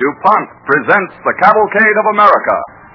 DuPont presents the Cavalcade of America.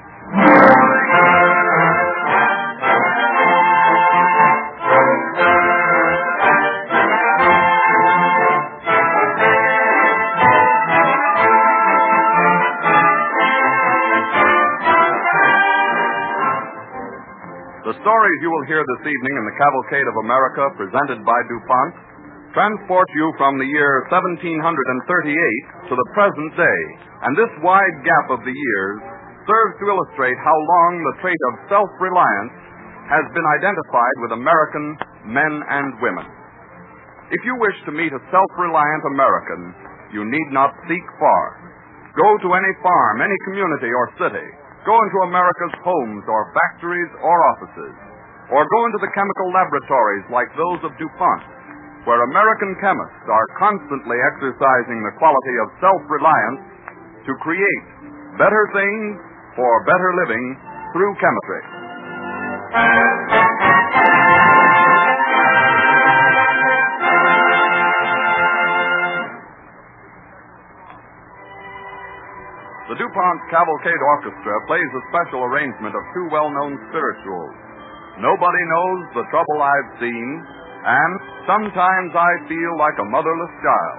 The stories you will hear this evening in the Cavalcade of America, presented by DuPont, transport you from the year 1738 to the present day, and this wide gap of the years serves to illustrate how long the trait of self-reliance has been identified with American men and women. If you wish to meet a self-reliant American, you need not seek far. Go to any farm, any community or city. Go into America's homes or factories or offices, or go into the chemical laboratories like those of DuPont, where American chemists are constantly exercising the quality of self-reliance to create better things for better living through chemistry. The DuPont Cavalcade Orchestra plays a special arrangement of two well-known spirituals, Nobody Knows the Trouble I've Seen, and Sometimes I Feel Like a Motherless Child.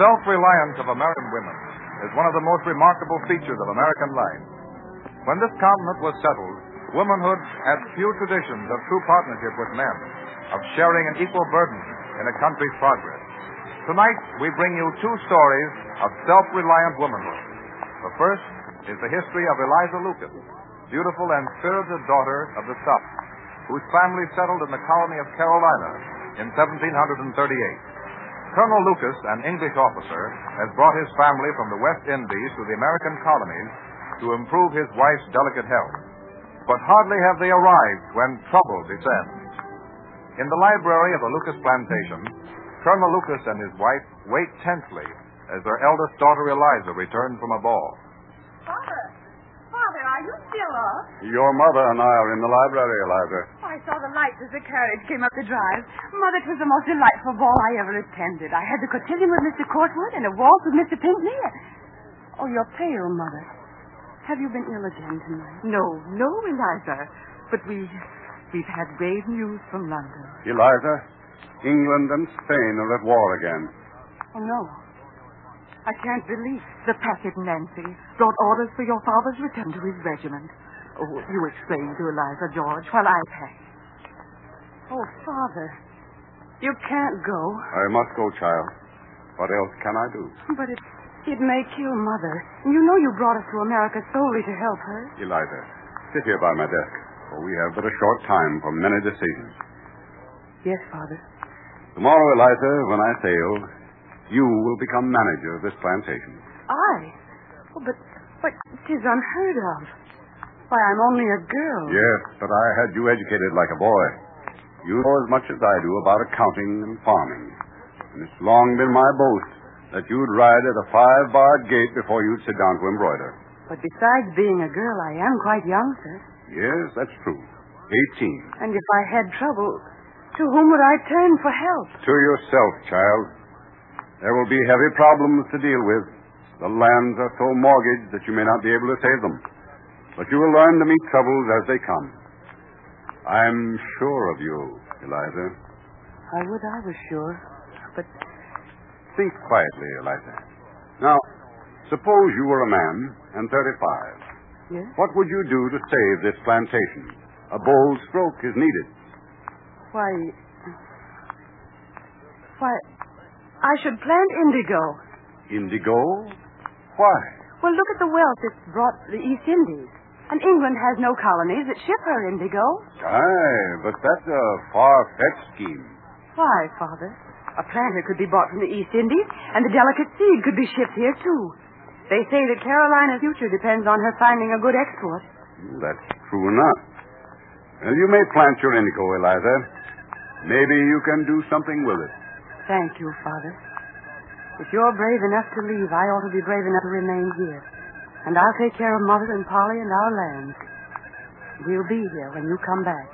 self-reliance of American women is one of the most remarkable features of American life. When this continent was settled, womanhood had few traditions of true partnership with men, of sharing an equal burden in a country's progress. Tonight, we bring you two stories of self-reliant womanhood. The first is the history of Eliza Lucas, beautiful and spirited daughter of the South, whose family settled in the colony of Carolina in 1738. Colonel Lucas, an English officer, has brought his family from the West Indies to the American colonies to improve his wife's delicate health. But hardly have they arrived when trouble descends. In the library of the Lucas plantation, Colonel Lucas and his wife wait tensely as their eldest daughter Eliza returns from a ball. Father, are you still up? Your mother and I are in the library, Eliza. I saw the lights as the carriage came up the drive. Mother, it was the most delightful ball I ever attended. I had the cotillion with Mr. Courtwood and a waltz with Mr. Pinckney. Oh, you're pale, Mother. Have you been ill again tonight? No, Eliza. But we've had grave news from London. Eliza, England and Spain are at war again. Oh, no. I can't believe it. The packet, Nancy, brought orders for your father's return to his regiment. Oh, you explain to Eliza, George, while I pack. Oh, Father, you can't go. I must go, child. What else can I do? But it may kill Mother. You know you brought us to America solely to help her. Eliza, sit here by my desk, for we have but a short time for many decisions. Yes, Father. Tomorrow, Eliza, when I sail, you will become manager of this plantation. I? Oh, but 'tis unheard of. Why, I'm only a girl. Yes, but I had you educated like a boy. You know as much as I do about accounting and farming. And it's long been my boast that you'd ride at a 5-barred gate before you'd sit down to embroider. But besides being a girl, I am quite young, sir. Yes, that's true. 18. And if I had trouble, to whom would I turn for help? To yourself, child. There will be heavy problems to deal with. The lands are so mortgaged that you may not be able to save them. But you will learn to meet troubles as they come. I'm sure of you, Eliza. I would I was sure. But think quietly, Eliza. Now, suppose you were a man and 35. Yes? What would you do to save this plantation? A bold stroke is needed. Why, I should plant indigo. Indigo? Why? Well, look at the wealth it's brought the East Indies. And England has no colonies that ship her indigo. Aye, but that's a far-fetched scheme. Why, Father? A planter could be bought from the East Indies, and the delicate seed could be shipped here, too. They say that Carolina's future depends on her finding a good export. That's true enough. Well, you may plant your indigo, Eliza. Maybe you can do something with it. Thank you, Father. If you're brave enough to leave, I ought to be brave enough to remain here. And I'll take care of Mother and Polly and our lands. We'll be here when you come back.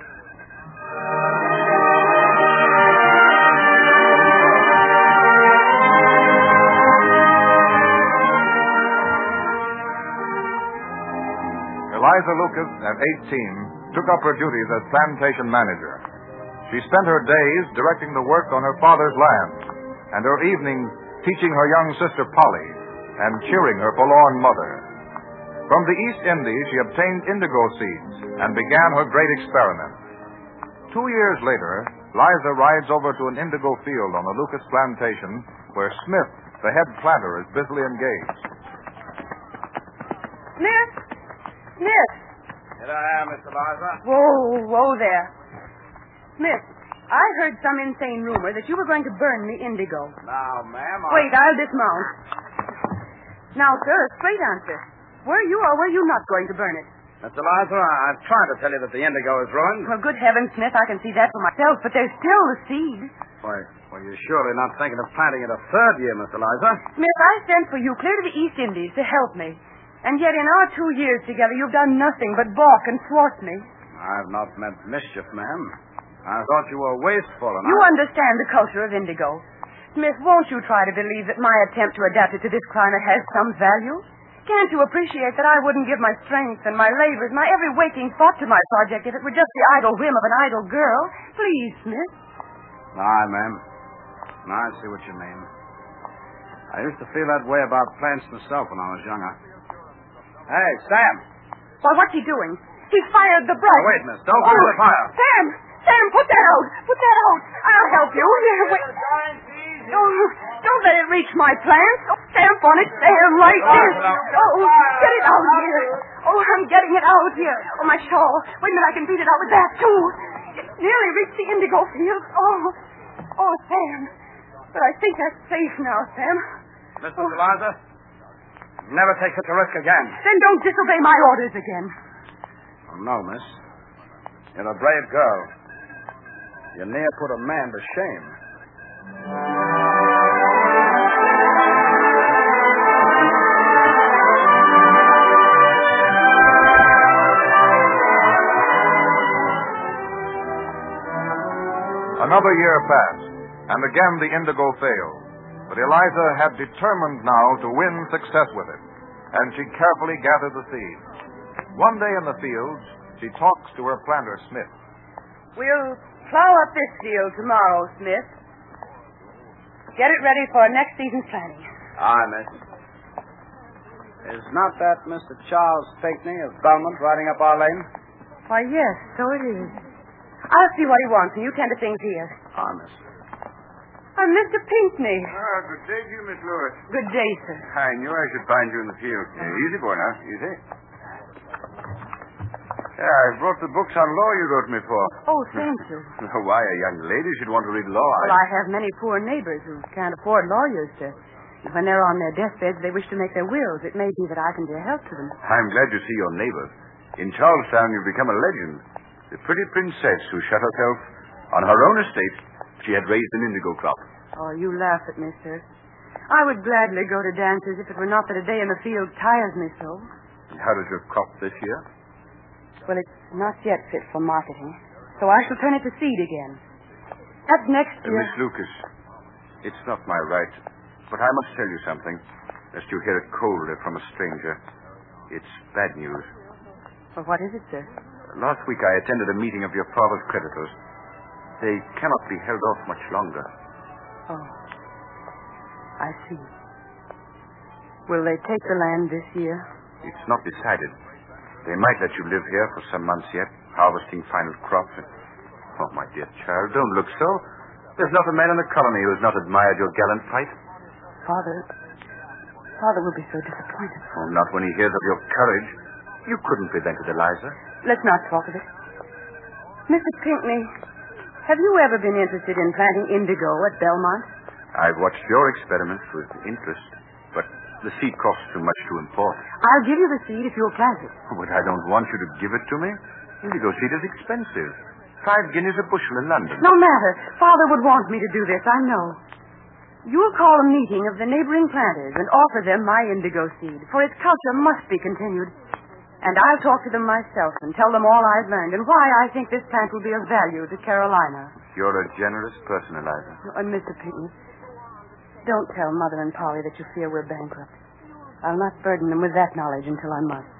Eliza Lucas, at 18, took up her duties as plantation manager. She spent her days directing the work on her father's land, and her evenings teaching her young sister Polly and cheering her forlorn mother. From the East Indies, she obtained indigo seeds and began her great experiment. 2 years later, Liza rides over to an indigo field on the Lucas plantation where Smith, the head planter, is busily engaged. Smith! Smith! Here I am, Mr. Liza. Whoa there. Smith, I heard some insane rumor that you were going to burn the indigo. Now, ma'am, Wait, I'll dismount. Now, sir, a straight answer. Were you or were you not going to burn it? Mr. Liza, I've tried to tell you that the indigo is ruined. Well, good heavens, Smith, I can see that for myself, but there's still the seed. Well, you're surely not thinking of planting it a third year, Mr. Liza. Smith, I sent for you clear to the East Indies to help me. And yet in our 2 years together, you've done nothing but balk and thwart me. I've not meant mischief, ma'am. I thought you were wasteful and You understand the culture of indigo. Smith, won't you try to believe that my attempt to adapt it to this climate has some value? Can't you appreciate that I wouldn't give my strength and my labors, my every waking thought to my project if it were just the idle whim of an idle girl? Please, Smith. Aye, ma'am. I see what you mean. I used to feel that way about plants myself when I was younger. Hey, Sam! Why, what's he doing? He fired the brush. Now, wait, miss. Don't go to the fire. Sam, put that out. Put that out. I'll help you. Here, wait. Don't let it reach my plants. Stamp on it there, right there. Get it out here. I'm getting it out here. My shawl. Wait a minute, I can beat it out with that, too. It nearly reached the indigo field. Sam. But I think that's safe now, Sam. Mrs. Eliza, never take such a risk again. Then don't disobey my orders again. Oh, no, miss. You're a brave girl. You near put a man to shame. Another year passed, and again the indigo failed. But Eliza had determined now to win success with it, and she carefully gathered the seeds. One day in the fields, she talks to her planter, Smith. We'll plow up this field tomorrow, Smith. Get it ready for next season's planting. Aye, miss. Is not that Mr. Charles Pinckney of Belmont riding up our lane? Why, yes, so it is. I'll see what he wants, and you tend to things here. Aye, miss. Mr. Pinckney. Good day to you, Miss Lewis. Good day, sir. I knew I should find you in the field. Easy, boy, now. Easy. Yeah, I brought the books on law you wrote me for. Oh, thank you. Why a young lady should want to read law? Well, I have many poor neighbors who can't afford lawyers, sir. When they're on their deathbeds, they wish to make their wills. It may be that I can be a help to them. I'm glad to see your neighbor. In Charlestown, you've become a legend. The pretty princess who shut herself on her own estate. She had raised an indigo crop. Oh, you laugh at me, sir. I would gladly go to dances if it were not that a day in the field tires me so. And how does your crop this year? Well, it's not yet fit for marketing, so I shall turn it to seed again. That's next year. Miss Lucas, it's not my right, but I must tell you something, lest you hear it coldly from a stranger. It's bad news. Well, what is it, sir? Last week I attended a meeting of your father's creditors. They cannot be held off much longer. Oh, I see. Will they take the land this year? It's not decided. They might let you live here for some months yet, harvesting final crops. Oh, my dear child, don't look so. There's not a man in the colony who has not admired your gallant fight. Father will be so disappointed. Oh, not when he hears of your courage. You couldn't prevent it, Eliza. Let's not talk of it. Mr. Pinckney, have you ever been interested in planting indigo at Belmont? I've watched your experiments with interest, but the seed costs too much to import. I'll give you the seed if you'll plant it. But I don't want you to give it to me. Indigo seed is expensive. 5 guineas a bushel in London. No matter. Father would want me to do this, I know. You'll call a meeting of the neighboring planters and offer them my indigo seed, for its culture must be continued. And I'll talk to them myself and tell them all I've learned and why I think this plant will be of value to Carolina. You're a generous person, Eliza. And Mr. Pinckney, don't tell Mother and Polly that you fear we're bankrupt. I'll not burden them with that knowledge until I must.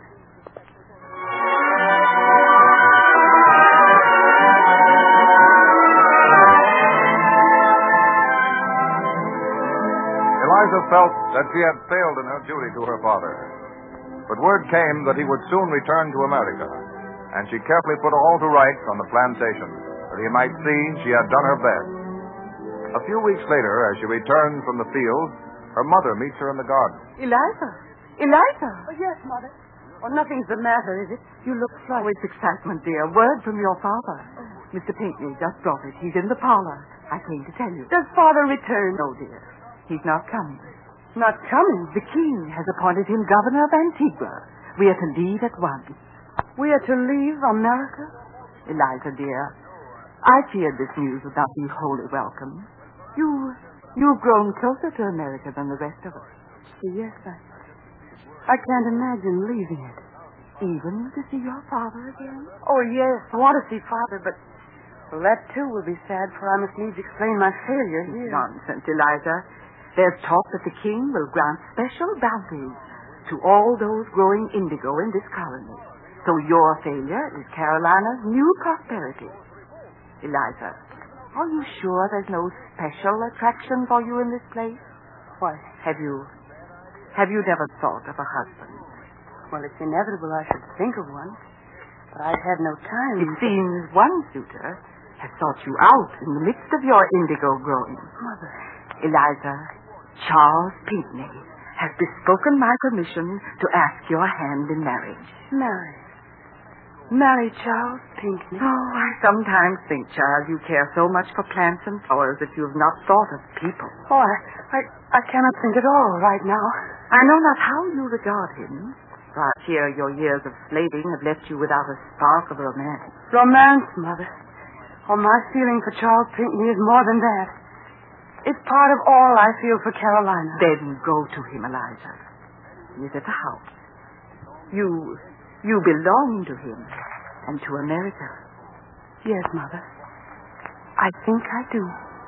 Eliza felt that she had failed in her duty to her father. But word came that he would soon return to America, and she carefully put all to rights on the plantation, that he might see she had done her best. A few weeks later, as she returns from the field, her mother meets her in the garden. Eliza! Eliza! Oh, yes, Mother. Well, nothing's the matter, is it? You look Oh, flushed. it's excitement, dear. Word from your father. Mr. Pinckney just brought it. He's in the parlor. I came to tell you. Does Father return? No, dear. He's not coming. Not coming. The king has appointed him governor of Antigua. We are to leave at once. We are to leave America? Eliza, dear, I feared this news would not be wholly welcome. You've grown closer to America than the rest of us. Yes, I can't imagine leaving it. Even to see your father again? Oh, yes, I want to see Father, but well, that too will be sad, for I must needs explain my failure here. Nonsense, Eliza. There's talk that the king will grant special bounties to all those growing indigo in this colony. So your failure is Carolina's new prosperity. Eliza, are you sure there's no special attraction for you in this place? Why? Have you never thought of a husband? Well, it's inevitable I should think of one. But I've had no time. It seems one suitor has sought you out in the midst of your indigo growing. Mother. Eliza, Charles Pinckney has bespoken my permission to ask your hand in marriage. Marry Charles Pinckney? Oh, I sometimes think, child, you care so much for plants and flowers that you have not thought of people. Oh, I cannot think at all right now. I know not how you regard him. For I fear your years of slaving have left you without a spark of romance. Romance, Mother? Oh, my feeling for Charles Pinckney is more than that. It's part of all I feel for Carolina. Then go to him, Eliza. He is at the house. You belong to him and to America. Yes, Mother. I think I do.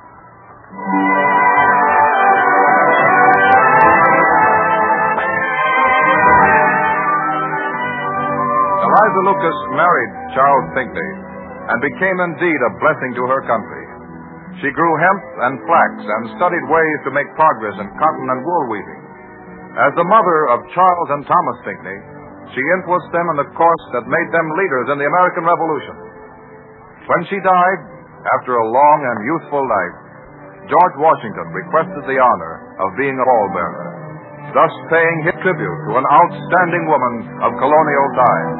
Eliza Lucas married Charles Pinckney and became indeed a blessing to her country. She grew hemp and flax and studied ways to make progress in cotton and wool weaving. As the mother of Charles and Thomas Pinckney, she influenced them in the course that made them leaders in the American Revolution. When she died, after a long and youthful life, George Washington requested the honor of being a pallbearer, thus paying his tribute to an outstanding woman of colonial times.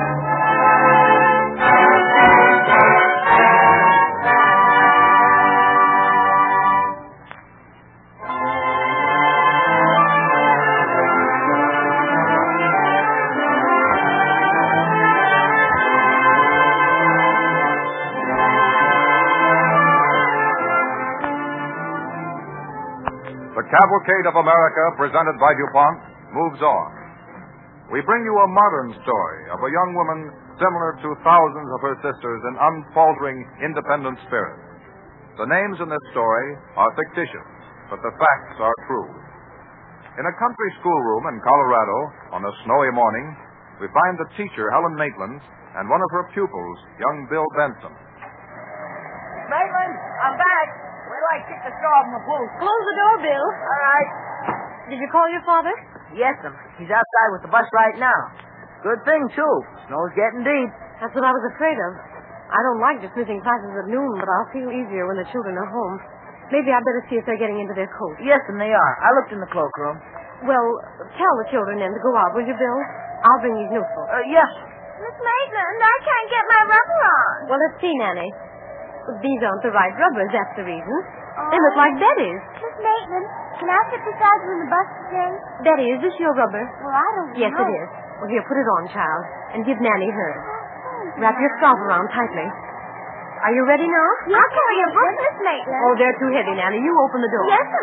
The Cavalcade of America, presented by DuPont, moves on. We bring you a modern story of a young woman similar to thousands of her sisters in unfaltering, independent spirit. The names in this story are fictitious, but the facts are true. In a country schoolroom in Colorado, on a snowy morning, we find the teacher, Helen Maitland, and one of her pupils, young Bill Benson. Maitland, I'm back. Where do I kick the straw from the pool? Close the door, Bill. All right. Did you call your father? Yes, he's outside with the bus right now. Good thing, too. Snow's getting deep. That's what I was afraid of. I don't like dismissing classes at noon, but I'll feel easier when the children are home. Maybe I'd better see if they're getting into their coats. Yes, and they are. I looked in the cloakroom. Well, tell the children then to go out, will you, Bill? I'll bring these notebooks. Yes. Miss Maitland, I can't get my rubber on. Well, let's see, Nanny. These aren't the right rubbers, that's the reason. They look like Betty's. Miss Maitland, can I sit beside you in the bus today? Betty, is this your rubber? Well, I don't know. Yes, it is. Well, here, put it on, child, and give Nanny hers. Wrap your scarf around tightly. Are you ready now? I'll carry your book, Miss Maitland. Oh, they're too heavy, Nanny. You open the door. Yes, ma'am.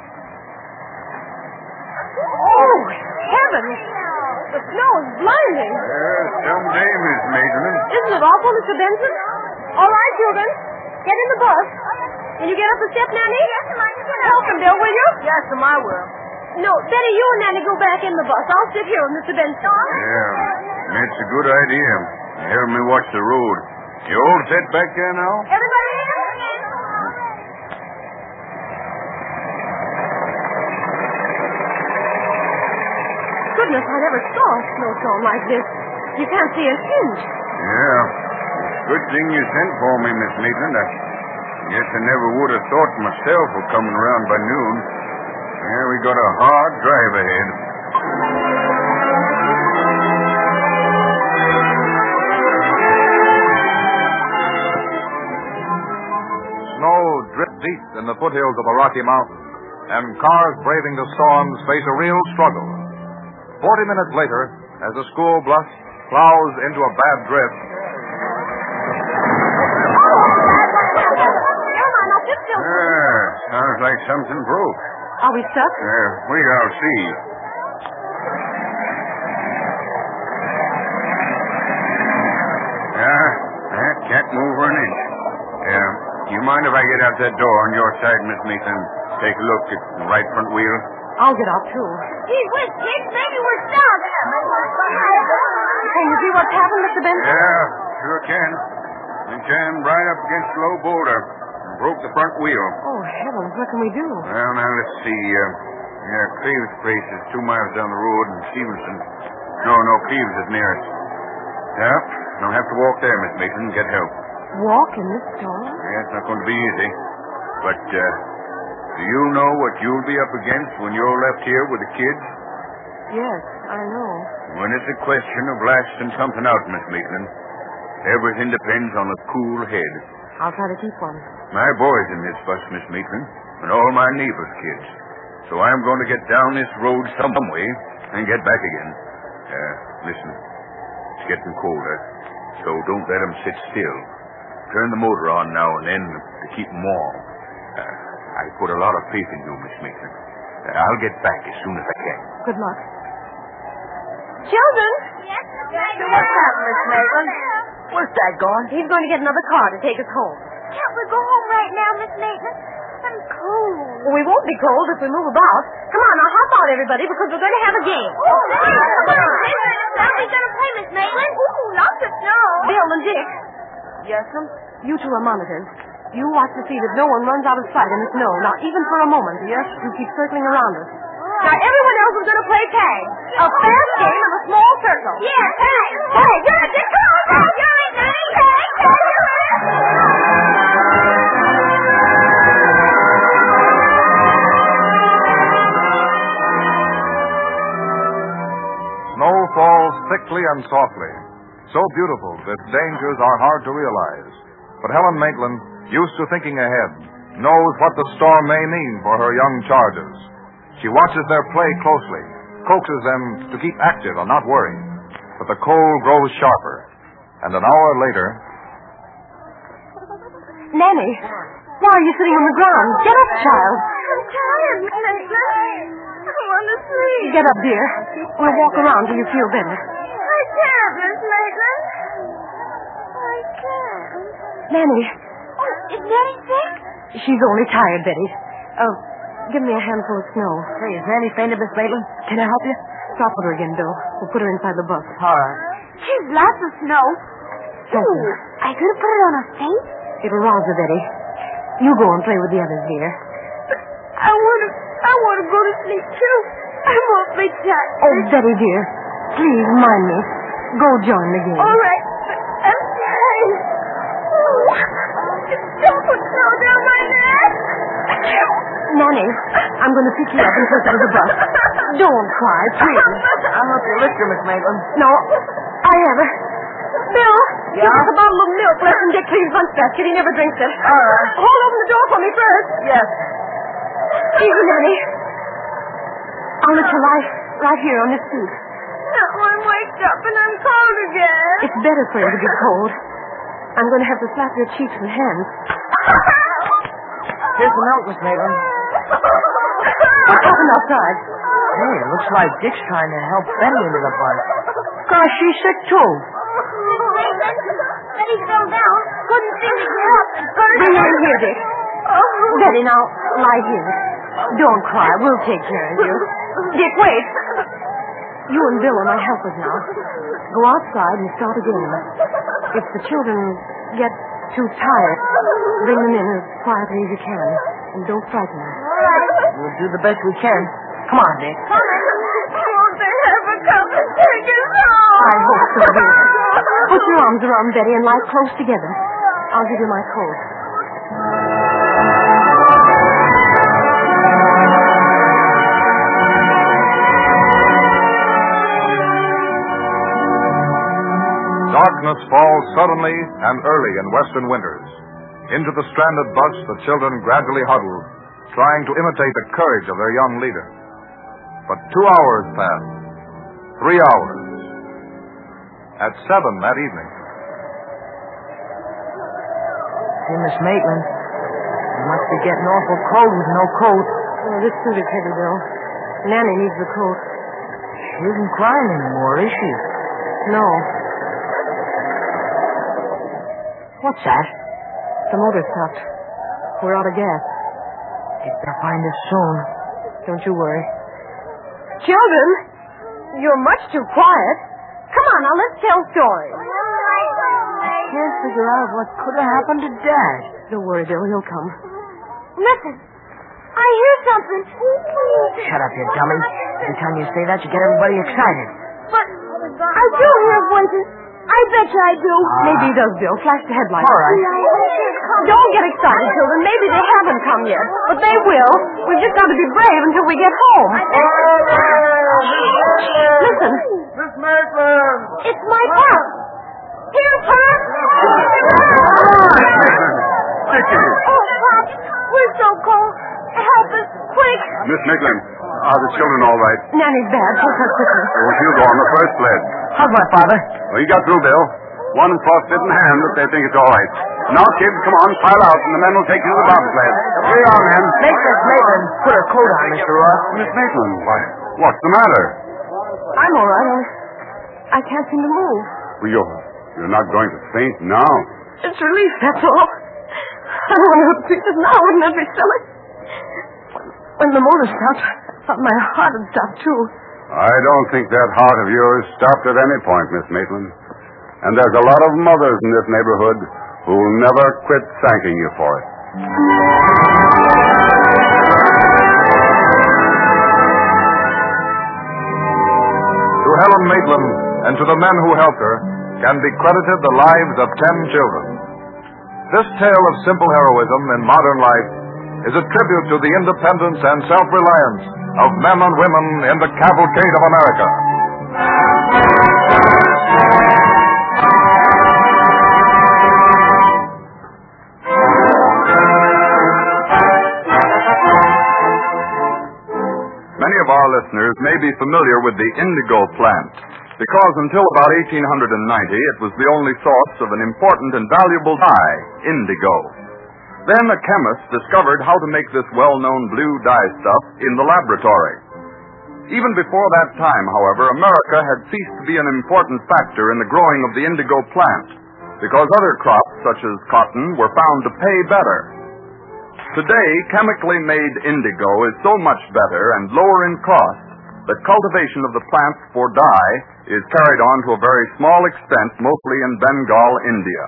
Oh, heavens! The snow is blinding. Some day, Miss Maitland. Isn't it awful, Mr. Benson? All right, children. Get in the bus. Can you get up the step, Nanny? Yes, ma'am. Help him, Bill, will you? Yes, I will. No, Betty, you and Nanny go back in the bus. I'll sit here with Mr. Benson. Yeah, that's a good idea. Help me watch the road. You all set back there now? Everybody in? Goodness, I never saw a snowstorm like this. You can't see a hinge. Yeah. Good thing you sent for me, Miss Maitland. I guess I never would have thought myself of coming around by noon. Yeah, we got a hard drive ahead. Snow drips deep in the foothills of the Rocky Mountains, and cars braving the storms face a real struggle. 40 minutes later, as the school bus plows into a bad drift, Sounds like something broke. Are we stuck? We shall see. Can't move her an inch. You mind if I get out that door on your side, Miss Maitland? Take a look at the right front wheel. I'll get out, too. Gee whiz, kids, maybe we're stuck. Can you see what's happened, Mr. Benson? Yeah, sure can. We jammed right up against a low boulder. broke the front wheel. Oh, heavens, what can we do? Well, now, let's see. Cleve's place is 2 miles down the road, and Stevenson... No, Cleve's is nearest. Yeah, I'll have to walk there, Miss Mason, and get help. Walk in this storm? Yeah, it's not going to be easy. But, do you know what you'll be up against when you're left here with the kids? Yes, I know. When it's a question of lasting something out, Miss Maitland, everything depends on a cool head. I'll try to keep one. My boy's in this bus, Miss Maitland, and all my neighbors' kids. So I'm going to get down this road some way and get back again. Listen, it's getting colder, so don't let 'em sit still. Turn the motor on now and then to keep 'em warm. I put a lot of faith in you, Miss Maitland. I'll get back as soon as I can. Good luck. Children! Yes, What's happened, Miss Maitland? Where's Dad going? He's going to get another car to take us home. Can't we go home right now, Miss Maitland? I'm cold. Well, we won't be cold if we move about. Come on, now hop out, everybody, because we're going to have a game. Oh, come on. How are we going to play, Miss Maitland? Ooh, lots of snow. Bill and Dick, Yes'm. you two are monitors. You watch to see that no one runs out of sight in the snow, not even for a moment. Yes. You keep circling around us. Now, everyone else is going to play tag. A fast game in a small circle. Yeah, tag. Hey, you're a Dick. Come on, tag. You're right, tag. Snow falls thickly and softly. So beautiful that dangers are hard to realize. But Helen Maitland, used to thinking ahead, knows what the storm may mean for her young charges. She watches their play closely, coaxes them to keep active and not worry. But the cold grows sharper. And an hour later... Nanny, why are you sitting on the ground? Get up, child. I'm tired, Miss Maitland. I want to sleep. Get up, dear. We'll walk around till you feel better. I can't, Miss Maitland. I can't. Nanny, Oh, is Nanny sick? she's only tired, Betty. Give me a handful of snow. Hey, is Nanny fainted, Miss Maitland? Can I help you? Stop with her again, Bill. We'll put her inside the bus. All right. She's lots of snow. Thank you. I could have put it on her face. It'll rouse her, Betty. You go and play with the others, dear. I want to go to sleep, too. I won't be tired. Oh, Betty, dear. Please, mind me. Go join the game. All right, but I'm tired. Don't put snow down my neck. Nanny, I'm going to pick you up and take you to the bus. Don't cry, please. I'll help you lift her, Miss Maitland. No, I have her. Bill, give us a bottle of milk left in Dick Cleve's lunch basket. He never drinks it. All right. Hold open the door for me first. Yes. Easy, Nanny. I'll let you lie right here on this seat. Now I'm waked up and I'm cold again. It's better for you to be cold. I'm going to have to slap your cheeks and hands. Here's the milk, Miss Maitland. What happened outside? Hey, it looks like Dick's trying to help Benny into the bus. Gosh, she's sick, too. Betty fell down. Couldn't seem to get up. Bring her in here, Dick. Betty, now, lie here. Don't cry. We'll take care of you. Dick, wait. You and Bill are my helpers now. Go outside and start a game. If the children get too tired, bring them in as quietly as you can. And don't frighten them. All right. We'll do the best we can. Come on, Dick. Won't they ever come and take us home? I hope so, dear. Put your arms around Betty and lie close together. I'll give you my coat. Darkness falls suddenly and early in western winters. Into the stranded bus, the children gradually huddle, trying to imitate the courage of their young leader. But 2 hours pass. 3 hours. At 7 that evening. Hey, Miss Maitland. You must be getting awful cold with no coat. Oh, this suit is heavy, Bill. Nanny needs the coat. She isn't crying anymore, is she? No. What's that? The motor stopped. We're out of gas. They better find us soon. Don't you worry. Children, you're much too quiet. Come on, now let's tell stories. All right. Can't figure out what could have happened to Dad. Don't worry, Bill. He'll come. Listen. I hear something. Shut up, you dummy. Every time you say that, you get everybody excited. But I do hear voices. I bet you I do. Maybe he does, Bill. Flash the headlights. All right. Don't get excited, children. Maybe they haven't come yet. But they will. We've just got to be brave until we get home. Listen. Miss Maitland! It's my Pop. Here, Pop. Dickie! Oh, Pop, we're so cold. Help us, quick. Miss Maitland, are the children all right? Nanny's bad. Take her quickly. Oh, she'll go on the first sled. How's my father? Well, he got through, Bill. One frostbitten hand, but they think it's all right. Now, kids, come on, pile out, and the men will take you to the bobsled. Hurry on, men. Make Miss Maitland put her coat on, Mr. Ross. Miss Maitland, why, what's the matter? I'm all right. I can't seem to move. Well, you're not going to faint now. It's relief, that's all. I don't want to hurt pieces now. Wouldn't that be silly? When the motor stopped, I thought my heart had stopped, too. I don't think that heart of yours stopped at any point, Miss Maitland. And there's a lot of mothers in this neighborhood who'll never quit thanking you for it. To Helen Maitland and to the men who helped her can be credited the lives of 10 children. This tale of simple heroism in modern life is a tribute to the independence and self-reliance of men and women in the cavalcade of America. Many of our listeners may be familiar with the indigo plant, because until about 1890 it was the only source of an important and valuable dye, indigo. Then a chemist discovered how to make this well-known blue dye stuff in the laboratory. Even before that time, however, America had ceased to be an important factor in the growing of the indigo plant, because other crops, such as cotton, were found to pay better. Today, chemically made indigo is so much better and lower in cost that cultivation of the plant for dye is carried on to a very small extent, mostly in Bengal, India.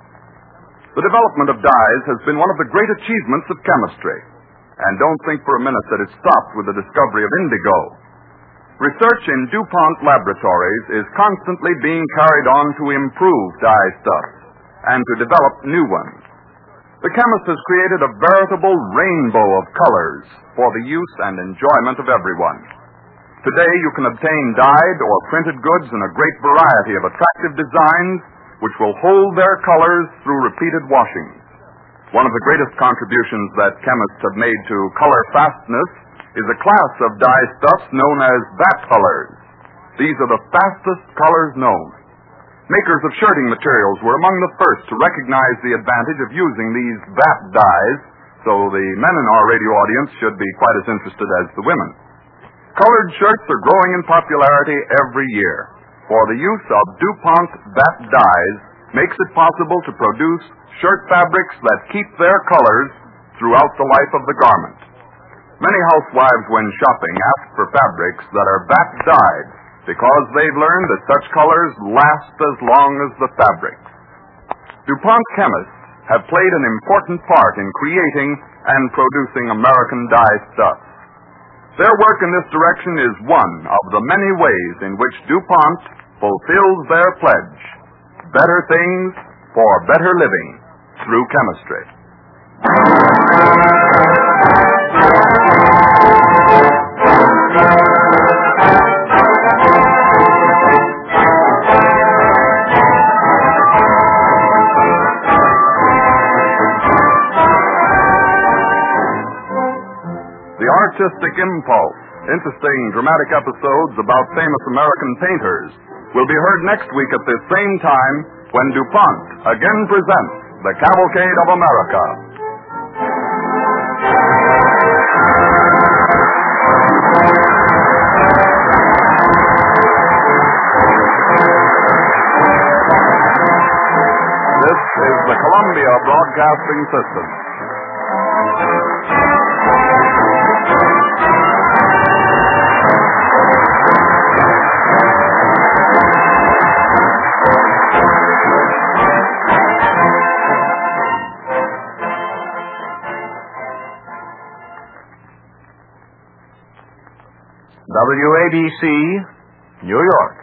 The development of dyes has been one of the great achievements of chemistry. And don't think for a minute that it stopped with the discovery of indigo. Research in DuPont laboratories is constantly being carried on to improve dye stuffs and to develop new ones. The chemist has created a veritable rainbow of colors for the use and enjoyment of everyone. Today you can obtain dyed or printed goods in a great variety of attractive designs which will hold their colors through repeated washings. One of the greatest contributions that chemists have made to color fastness is a class of dye stuffs known as bat colors. These are the fastest colors known. Makers of shirting materials were among the first to recognize the advantage of using these bat dyes, so the men in our radio audience should be quite as interested as the women. Colored shirts are growing in popularity every year, for the use of DuPont bat dyes makes it possible to produce shirt fabrics that keep their colors throughout the life of the garment. Many housewives, when shopping, ask for fabrics that are bat dyed because they've learned that such colors last as long as the fabrics. DuPont chemists have played an important part in creating and producing American dye stuffs. Their work in this direction is one of the many ways in which DuPont fulfills their pledge: better things for better living through chemistry. Artistic Impulse, interesting dramatic episodes about famous American painters, will be heard next week at this same time when DuPont again presents the Cavalcade of America. This is the Columbia Broadcasting System. WABC, New York.